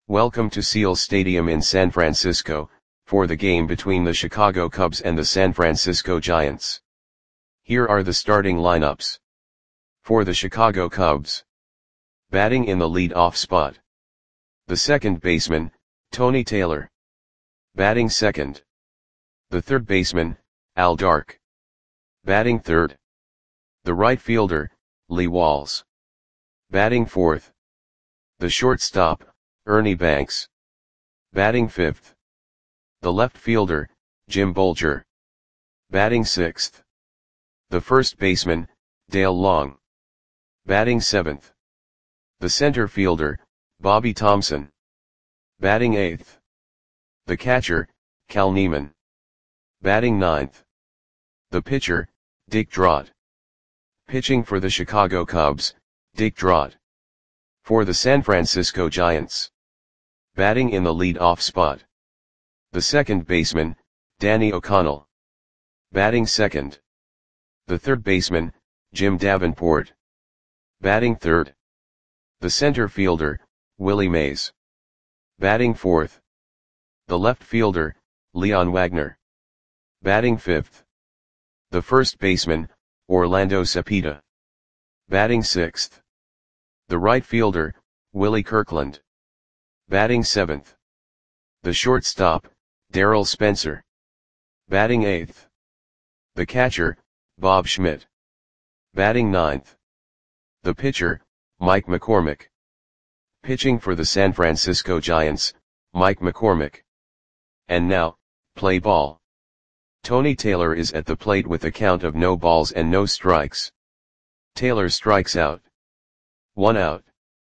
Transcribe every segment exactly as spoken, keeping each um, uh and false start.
Welcome to Seal Stadium in San Francisco, for the game between the Chicago Cubs and the San Francisco Giants. Here are the starting lineups. For the Chicago Cubs. Batting in the lead-off spot. The second baseman, Tony Taylor. Batting second. The third baseman, Al Dark. Batting third. The right fielder, Lee Walls. Batting fourth. The shortstop, Ernie Banks. Batting fifth. The left fielder, Jim Bolger. Batting sixth. The first baseman, Dale Long. Batting seventh. The center fielder, Bobby Thomson. Batting eighth. The catcher, Cal Neiman. Batting ninth. The pitcher, Dick Drott. Pitching for the Chicago Cubs, Dick Drott. For the San Francisco Giants. Batting in the lead-off spot. The second baseman, Danny O'Connell. Batting second. The third baseman, Jim Davenport. Batting third. The center fielder, Willie Mays. Batting fourth. The left fielder, Leon Wagner. Batting fifth. The first baseman, Orlando Cepeda. Batting sixth. The right fielder, Willie Kirkland. Batting seventh. The shortstop, Darryl Spencer. Batting eighth. The catcher, Bob Schmidt. Batting ninth. The pitcher, Mike McCormick. Pitching for the San Francisco Giants, Mike McCormick. And now, play ball. Tony Taylor is at the plate with a count of no balls and no strikes. Taylor strikes out. One out.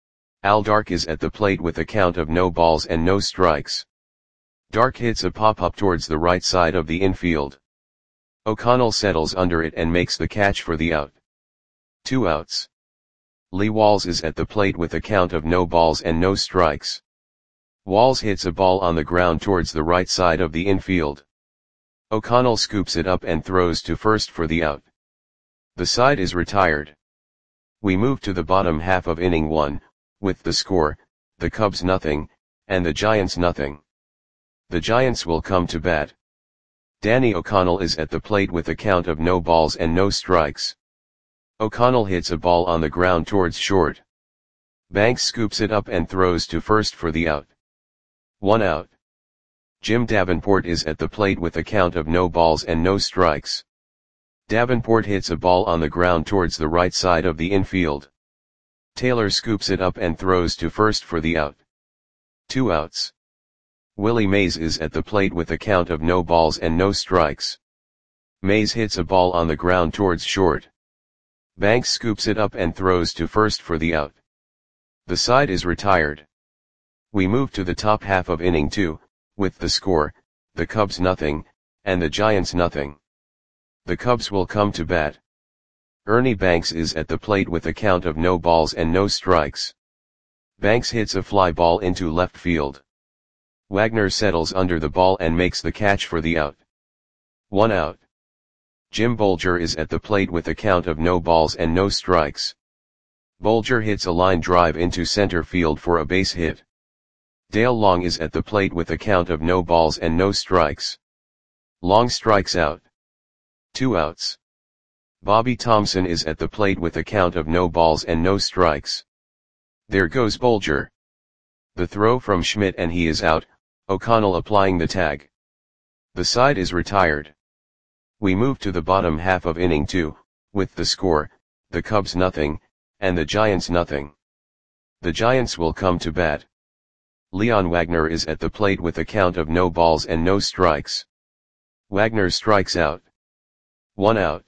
Al Dark is at the plate with a count of no balls and no strikes. Dark hits a pop-up towards the right side of the infield. O'Connell settles under it and makes the catch for the out. Two outs. Lee Walls is at the plate with a count of no balls and no strikes. Walls hits a ball on the ground towards the right side of the infield. O'Connell scoops it up and throws to first for the out. The side is retired. We move to the bottom half of inning one, with the score, the Cubs nothing, and the Giants nothing. The Giants will come to bat. Danny O'Connell is at the plate with a count of no balls and no strikes. O'Connell hits a ball on the ground towards short. Banks scoops it up and throws to first for the out. One out. Jim Davenport is at the plate with a count of no balls and no strikes. Davenport hits a ball on the ground towards the right side of the infield. Taylor scoops it up and throws to first for the out. Two outs. Willie Mays is at the plate with a count of no balls and no strikes. Mays hits a ball on the ground towards short. Banks scoops it up and throws to first for the out. The side is retired. We move to the top half of inning two, with the score, the Cubs nothing, and the Giants nothing. The Cubs will come to bat. Ernie Banks is at the plate with a count of no balls and no strikes. Banks hits a fly ball into left field. Wagner settles under the ball and makes the catch for the out. One out. Jim Bolger is at the plate with a count of no balls and no strikes. Bolger hits a line drive into center field for a base hit. Dale Long is at the plate with a count of no balls and no strikes. Long strikes out. Two outs. Bobby Thomson is at the plate with a count of no balls and no strikes. There goes Bolger. The throw from Schmidt and he is out, O'Connell applying the tag. The side is retired. We move to the bottom half of inning two, with the score, the Cubs nothing, and the Giants nothing. The Giants will come to bat. Leon Wagner is at the plate with a count of no balls and no strikes. Wagner strikes out. One out.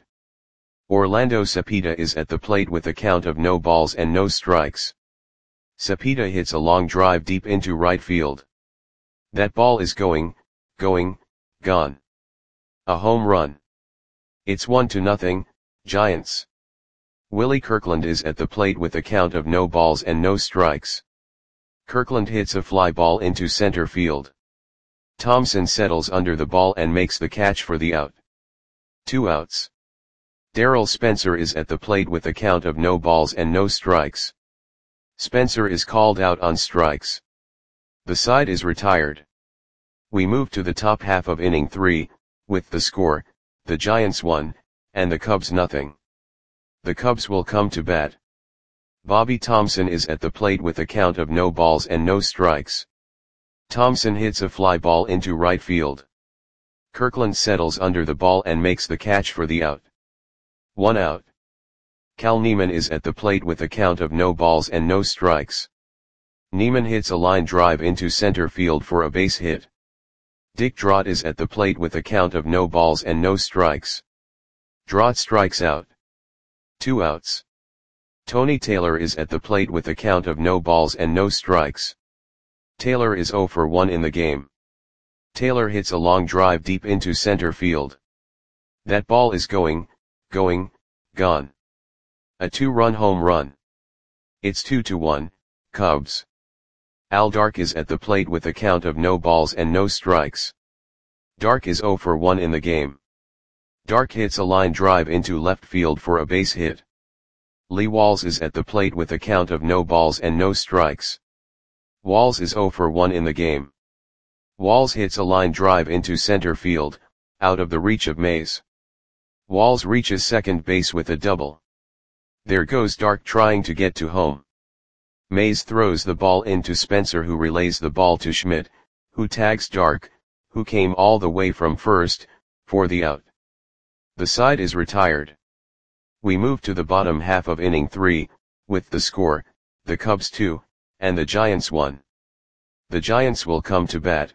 Orlando Cepeda is at the plate with a count of no balls and no strikes. Cepeda hits a long drive deep into right field. That ball is going, going, gone. A home run. It's one to nothing, Giants. Willie Kirkland is at the plate with a count of no balls and no strikes. Kirkland hits a fly ball into center field. Thomson settles under the ball and makes the catch for the out. Two outs. Darryl Spencer is at the plate with a count of no balls and no strikes. Spencer is called out on strikes. The side is retired. We move to the top half of inning three, with the score, the Giants one, and the Cubs nothing. The Cubs will come to bat. Bobby Thomson is at the plate with a count of no balls and no strikes. Thomson hits a fly ball into right field. Kirkland settles under the ball and makes the catch for the out. One out. Cal Neiman is at the plate with a count of no balls and no strikes. Neiman hits a line drive into center field for a base hit. Dick Drott is at the plate with a count of no balls and no strikes. Drott strikes out. Two outs. Tony Taylor is at the plate with a count of no balls and no strikes. Taylor is oh for one in the game. Taylor hits a long drive deep into center field. That ball is going, going, gone. A two-run home run. It's two to one, Cubs. Al Dark is at the plate with a count of no balls and no strikes. Dark is oh for one in the game. Dark hits a line drive into left field for a base hit. Lee Walls is at the plate with a count of no balls and no strikes. Walls is oh for one in the game. Walls hits a line drive into center field, out of the reach of Mays. Walls reaches second base with a double. There goes Dark trying to get to home. Mays throws the ball into Spencer, who relays the ball to Schmidt, who tags Dark, who came all the way from first, for the out. The side is retired. We move to the bottom half of inning three, with the score, the Cubs two, and the Giants one. The Giants will come to bat.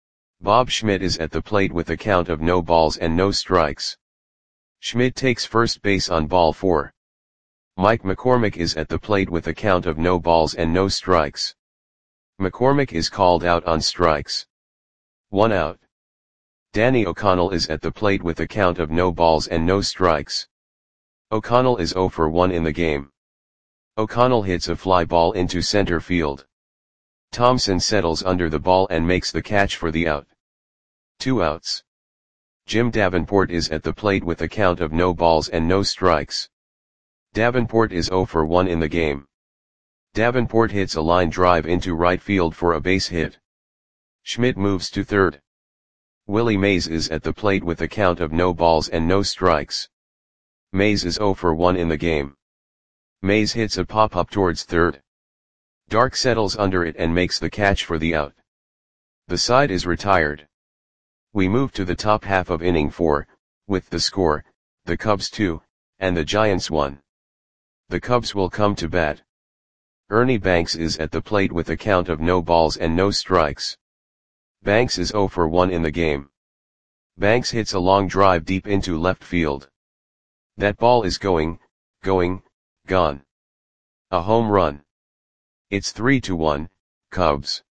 Bob Schmidt is at the plate with a count of no balls and no strikes. Schmidt takes first base on ball four. Mike McCormick is at the plate with a count of no balls and no strikes. McCormick is called out on strikes. One out. Danny O'Connell is at the plate with a count of no balls and no strikes. O'Connell is oh for one in the game. O'Connell hits a fly ball into center field. Thomson settles under the ball and makes the catch for the out. Two outs. Jim Davenport is at the plate with a count of no balls and no strikes. Davenport is oh for one in the game. Davenport hits a line drive into right field for a base hit. Schmidt moves to third. Willie Mays is at the plate with a count of no balls and no strikes. Mays is oh for one in the game. Mays hits a pop-up towards third. Dark settles under it and makes the catch for the out. The side is retired. We move to the top half of inning four, with the score, the Cubs two, and the Giants one. The Cubs will come to bat. Ernie Banks is at the plate with a count of no balls and no strikes. Banks is oh for one in the game. Banks hits a long drive deep into left field. That ball is going, going, gone. A home run. It's three to one, Cubs.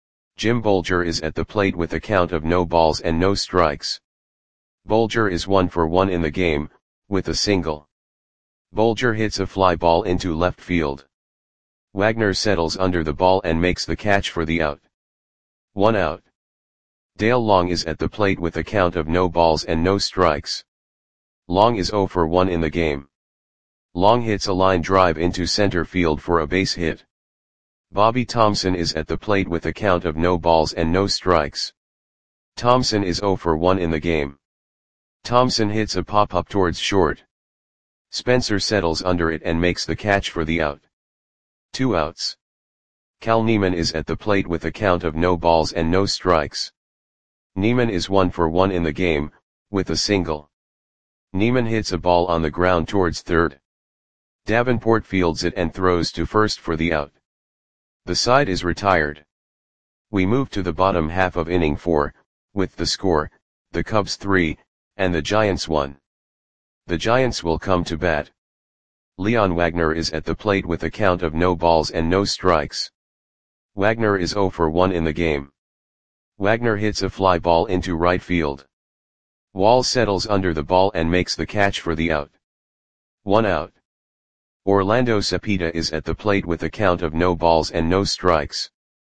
Jim Bolger is at the plate with a count of no balls and no strikes. Bolger is one for one in the game, with a single. Bolger hits a fly ball into left field. Wagner settles under the ball and makes the catch for the out. One out. Dale Long is at the plate with a count of no balls and no strikes. Long is oh for one in the game. Long hits a line drive into center field for a base hit. Bobby Thomson is at the plate with a count of no balls and no strikes. Thomson is oh for one in the game. Thomson hits a pop-up towards short. Spencer settles under it and makes the catch for the out. Two outs. Cal Neiman is at the plate with a count of no balls and no strikes. Neiman is one for one in the game, with a single. Neiman hits a ball on the ground towards third. Davenport fields it and throws to first for the out. The side is retired. We move to the bottom half of inning four, with the score, the Cubs three, and the Giants one. The Giants will come to bat. Leon Wagner is at the plate with a count of no balls and no strikes. Wagner is oh for one in the game. Wagner hits a fly ball into right field. Wall settles under the ball and makes the catch for the out. One out. Orlando Cepeda is at the plate with a count of no balls and no strikes.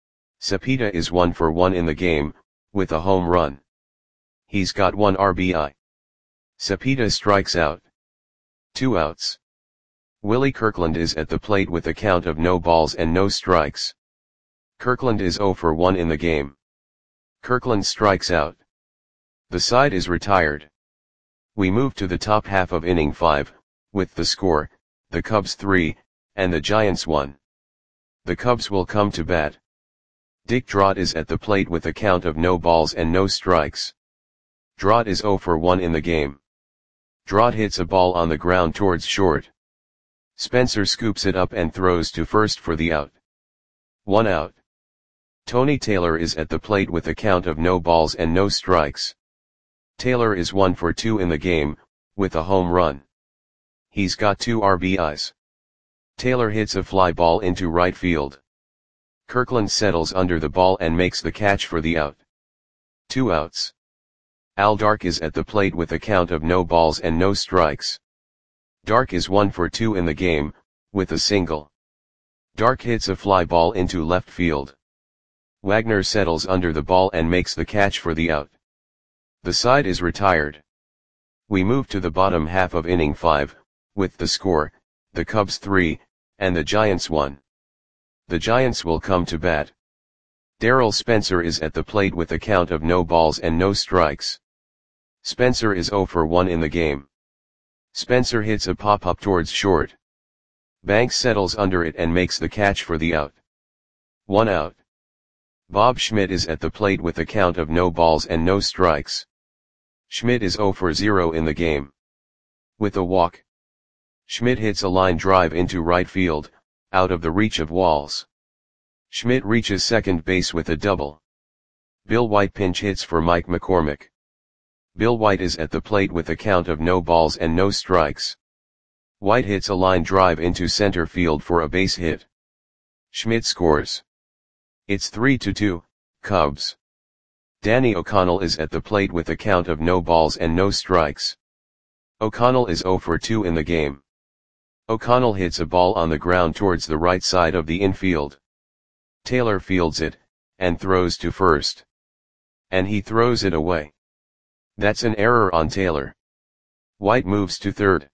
Cepeda is one for one in the game, with a home run. He's got one R B I. Cepeda strikes out. Two outs. Willie Kirkland is at the plate with a count of no balls and no strikes. Kirkland is zero for one in the game. Kirkland strikes out. The side is retired. We move to the top half of inning five, with the score, the Cubs three, and the Giants one. The Cubs will come to bat. Dick Drott is at the plate with a count of no balls and no strikes. Drott is zero for one in the game. Drott hits a ball on the ground towards short. Spencer scoops it up and throws to first for the out. One out. Tony Taylor is at the plate with a count of no balls and no strikes. Taylor is one for two in the game, with a home run. He's got two R B Is. Taylor hits a fly ball into right field. Kirkland settles under the ball and makes the catch for the out. Two outs. Al Dark is at the plate with a count of no balls and no strikes. Dark is one for two in the game, with a single. Dark hits a fly ball into left field. Wagner settles under the ball and makes the catch for the out. The side is retired. We move to the bottom half of inning five, with the score, the Cubs three, and the Giants one. The Giants will come to bat. Darrell Spencer is at the plate with a count of no balls and no strikes. Spencer is zero for one in the game. Spencer hits a pop-up towards short. Banks settles under it and makes the catch for the out. One out. Bob Schmidt is at the plate with a count of no balls and no strikes. Schmidt is zero for zero in the game. With a walk. Schmidt hits a line drive into right field, out of the reach of Walls. Schmidt reaches second base with a double. Bill White pinch hits for Mike McCormick. Bill White is at the plate with a count of no balls and no strikes. White hits a line drive into center field for a base hit. Schmidt scores. It's three to two, Cubs. Danny O'Connell is at the plate with a count of no balls and no strikes. O'Connell is zero for two in the game. O'Connell hits a ball on the ground towards the right side of the infield. Taylor fields it, and throws to first. And he throws it away. That's an error on Taylor. White moves to third.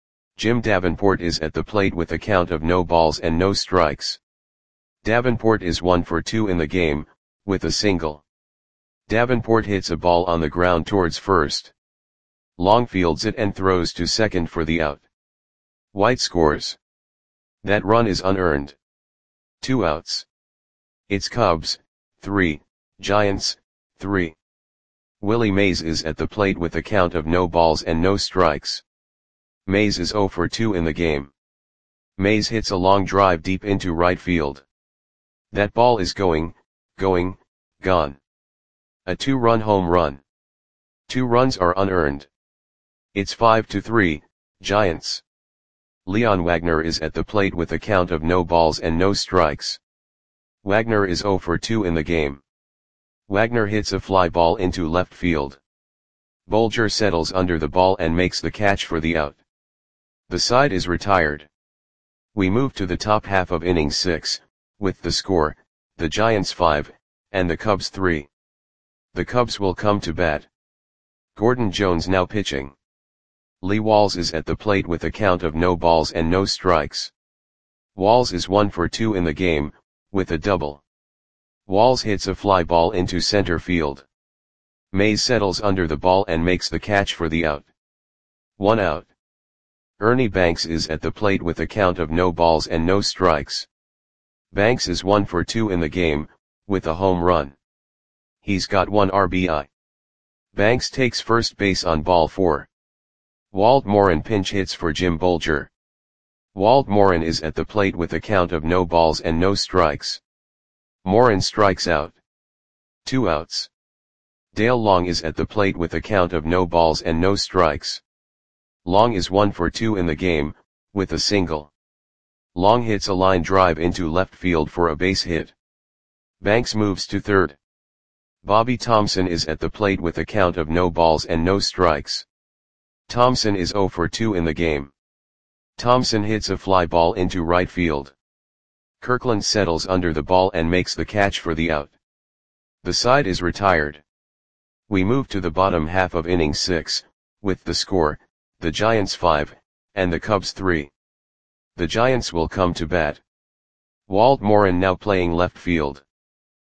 Jim Davenport is at the plate with a count of no balls and no strikes. Davenport is one for two in the game, with a single. Davenport hits a ball on the ground towards first. Long fields it and throws to second for the out. White scores. That run is unearned. Two outs. It's Cubs, three, Giants, three. Willie Mays is at the plate with a count of no balls and no strikes. Mays is zero for two in the game. Mays hits a long drive deep into right field. That ball is going, going, gone. A two-run home run. Two runs are unearned. It's five to three, Giants. Leon Wagner is at the plate with a count of no balls and no strikes. Wagner is zero for two in the game. Wagner hits a fly ball into left field. Bolger settles under the ball and makes the catch for the out. The side is retired. We move to the top half of inning six, with the score, the Giants five, and the Cubs three. The Cubs will come to bat. Gordon Jones now pitching. Lee Walls is at the plate with a count of no balls and no strikes. Walls is one for two in the game, with a double. Walls hits a fly ball into center field. Mays settles under the ball and makes the catch for the out. One out. Ernie Banks is at the plate with a count of no balls and no strikes. Banks is one for two in the game, with a home run. He's got one R B I. Banks takes first base on ball four. Walt Morin pinch hits for Jim Bolger. Walt Morin is at the plate with a count of no balls and no strikes. Morin strikes out. Two outs. Dale Long is at the plate with a count of no balls and no strikes. Long is one for two in the game, with a single. Long hits a line drive into left field for a base hit. Banks moves to third. Bobby Thompson is at the plate with a count of no balls and no strikes. Thompson is zero for two in the game. Thompson hits a fly ball into right field. Kirkland settles under the ball and makes the catch for the out. The side is retired. We move to the bottom half of inning six, with the score, the Giants five, and the Cubs three. The Giants will come to bat. Walt Morin now playing left field.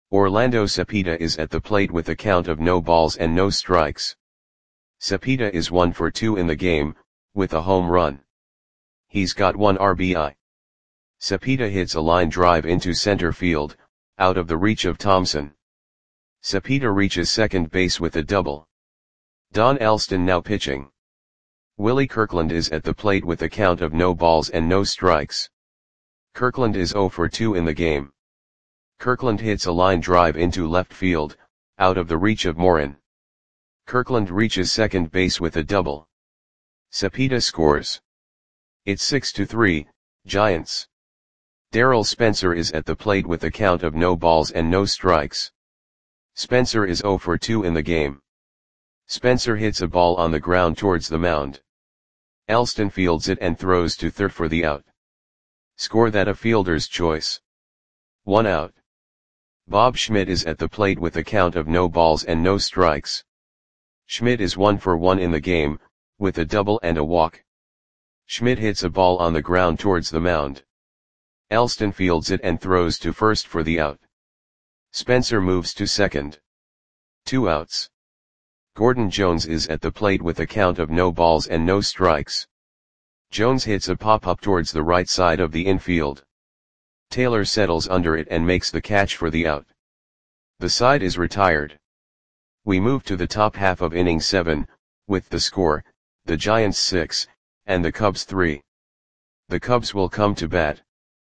Orlando Cepeda is at the plate with a count of no balls and no strikes. Cepeda is one for two in the game, with a home run. He's got one R B I. Cepeda hits a line drive into center field, out of the reach of Thompson. Cepeda reaches second base with a double. Don Elston now pitching. Willie Kirkland is at the plate with a count of no balls and no strikes. Kirkland is zero for two in the game. Kirkland hits a line drive into left field, out of the reach of Morin. Kirkland reaches second base with a double. Cepeda scores. It's six to three, Giants. Darryl Spencer is at the plate with a count of no balls and no strikes. Spencer is zero for two in the game. Spencer hits a ball on the ground towards the mound. Elston fields it and throws to third for the out. Score that a fielder's choice. One out. Bob Schmidt is at the plate with a count of no balls and no strikes. Schmidt is one for one in the game, with a double and a walk. Schmidt hits a ball on the ground towards the mound. Elston fields it and throws to first for the out. Spencer moves to second. Two outs. Gordon Jones is at the plate with a count of no balls and no strikes. Jones hits a pop-up towards the right side of the infield. Taylor settles under it and makes the catch for the out. The side is retired. We move to the top half of inning seven, with the score, the Giants six, and the Cubs three. The Cubs will come to bat.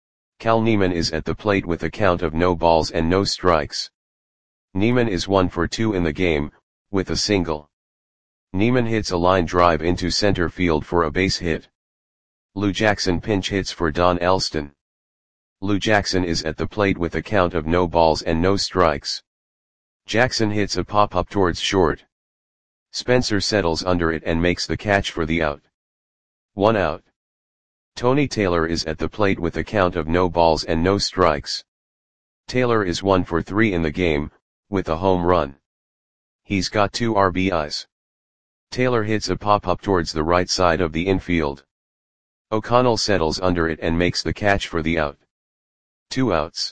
Cal Neiman is at the plate with a count of no balls and no strikes. Neiman is one for two in the game, with a single. Neiman hits a line drive into center field for a base hit. Lou Jackson pinch hits for Don Elston. Lou Jackson is at the plate with a count of no balls and no strikes. Jackson hits a pop-up towards short. Spencer settles under it and makes the catch for the out. One out. Tony Taylor is at the plate with a count of no balls and no strikes. Taylor is one for three in the game, with a home run. He's got two R B Is. Taylor hits a pop-up towards the right side of the infield. O'Connell settles under it and makes the catch for the out. Two outs.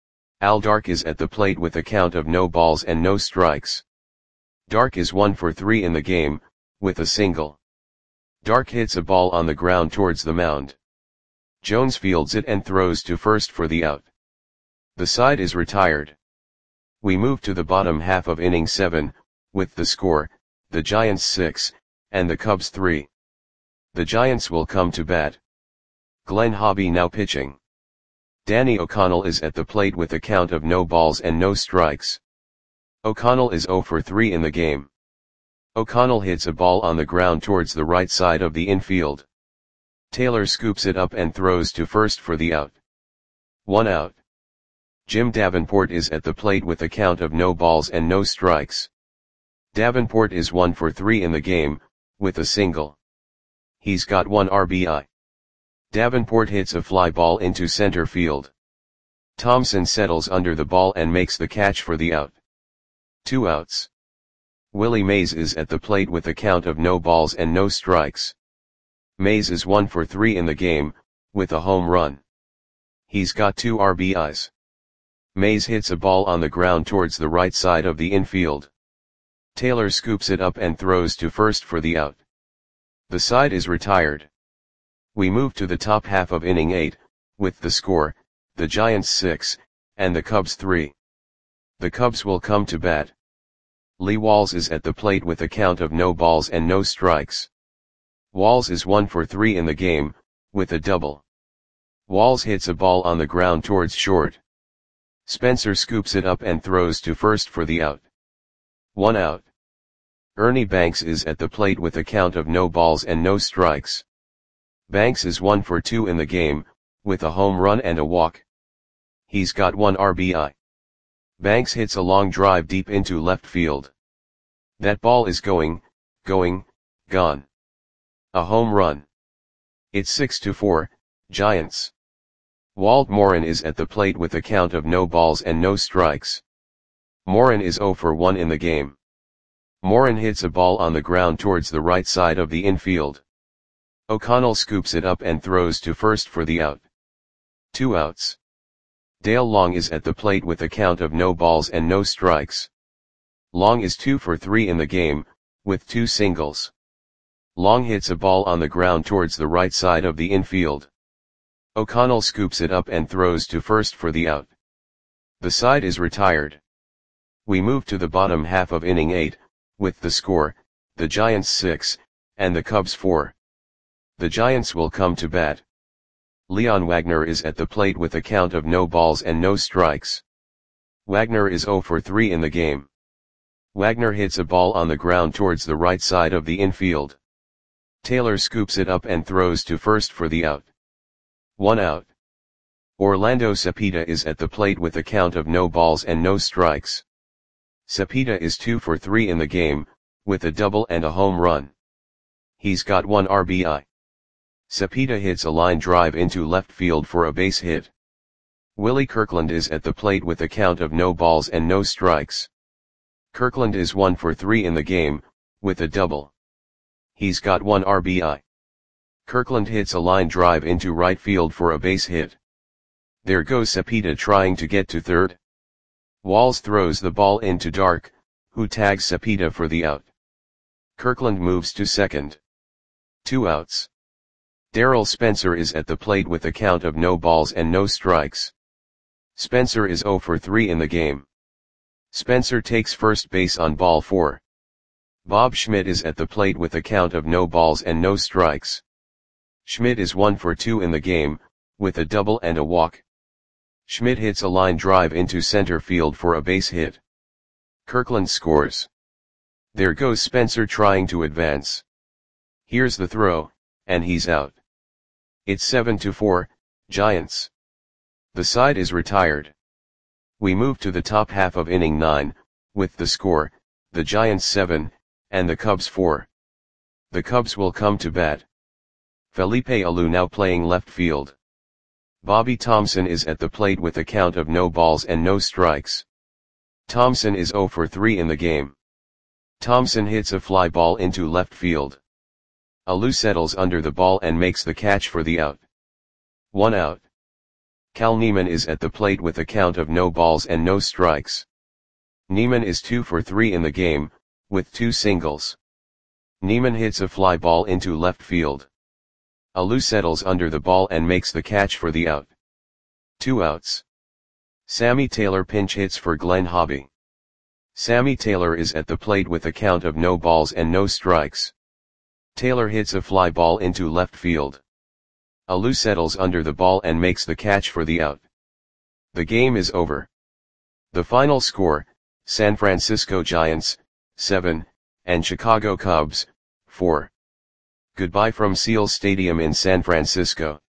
Al Dark is at the plate with a count of no balls and no strikes. Dark is one for three in the game, with a single. Dark hits a ball on the ground towards the mound. Jones fields it and throws to first for the out. The side is retired. We move to the bottom half of inning seven, with the score, the Giants six, and the Cubs three. The Giants will come to bat. Glenn Hobby now pitching. Danny O'Connell is at the plate with a count of no balls and no strikes. O'Connell is zero for three in the game. O'Connell hits a ball on the ground towards the right side of the infield. Taylor scoops it up and throws to first for the out. One out. Jim Davenport is at the plate with a count of no balls and no strikes. Davenport is one for three in the game, with a single. He's got one R B I. Davenport hits a fly ball into center field. Thompson settles under the ball and makes the catch for the out. Two outs. Willie Mays is at the plate with a count of no balls and no strikes. Mays is one for three in the game, with a home run. He's got two R B Is. Mays hits a ball on the ground towards the right side of the infield. Taylor scoops it up and throws to first for the out. The side is retired. We move to the top half of inning eight, with the score, the Giants six, and the Cubs three. The Cubs will come to bat. Lee Walls is at the plate with a count of no balls and no strikes. Walls is one for three in the game, with a double. Walls hits a ball on the ground towards short. Spencer scoops it up and throws to first for the out. One out. Ernie Banks is at the plate with a count of no balls and no strikes. Banks is one for two in the game, with a home run and a walk. He's got one R B I. Banks hits a long drive deep into left field. That ball is going, going, gone. A home run. It's six to four, Giants. Walt Morin is at the plate with a count of no balls and no strikes. Morin is zero for one in the game. Morin hits a ball on the ground towards the right side of the infield. O'Connell scoops it up and throws to first for the out. Two outs. Dale Long is at the plate with a count of no balls and no strikes. Long is two for three in the game, with two singles. Long hits a ball on the ground towards the right side of the infield. O'Connell scoops it up and throws to first for the out. The side is retired. We move to the bottom half of inning eight, with the score, the Giants six, and the Cubs four. The Giants will come to bat. Leon Wagner is at the plate with a count of no balls and no strikes. Wagner is zero for three in the game. Wagner hits a ball on the ground towards the right side of the infield. Taylor scoops it up and throws to first for the out. One out. Orlando Cepeda is at the plate with a count of no balls and no strikes. Cepeda is two for three in the game, with a double and a home run. He's got one R B I. Cepeda hits a line drive into left field for a base hit. Willie Kirkland is at the plate with a count of no balls and no strikes. Kirkland is one for three in the game, with a double. He's got one R B I. Kirkland hits a line drive into right field for a base hit. There goes Cepeda trying to get to third. Walls throws the ball into Dark, who tags Cepeda for the out. Kirkland moves to second. Two outs. Darrell Spencer is at the plate with a count of no balls and no strikes. Spencer is zero for three in the game. Spencer takes first base on ball four. Bob Schmidt is at the plate with a count of no balls and no strikes. Schmidt is one for two in the game, with a double and a walk. Schmidt hits a line drive into center field for a base hit. Kirkland scores. There goes Spencer trying to advance. Here's the throw, and he's out. It's seven to four, Giants. The side is retired. We move to the top half of inning nine, with the score, the Giants seven, and the Cubs four. The Cubs will come to bat. Felipe Alou now playing left field. Bobby Thompson is at the plate with a count of no balls and no strikes. Thompson is zero for three in the game. Thompson hits a fly ball into left field. Alou settles under the ball and makes the catch for the out. One out. Cal Neiman is at the plate with a count of no balls and no strikes. Neiman is two for three in the game, with two singles. Neiman hits a fly ball into left field. Alou settles under the ball and makes the catch for the out. Two outs. Sammy Taylor pinch hits for Glenn Hobby. Sammy Taylor is at the plate with a count of no balls and no strikes. Taylor hits a fly ball into left field. Alou settles under the ball and makes the catch for the out. The game is over. The final score, San Francisco Giants, seven, and Chicago Cubs, four. Goodbye from Seals Stadium in San Francisco.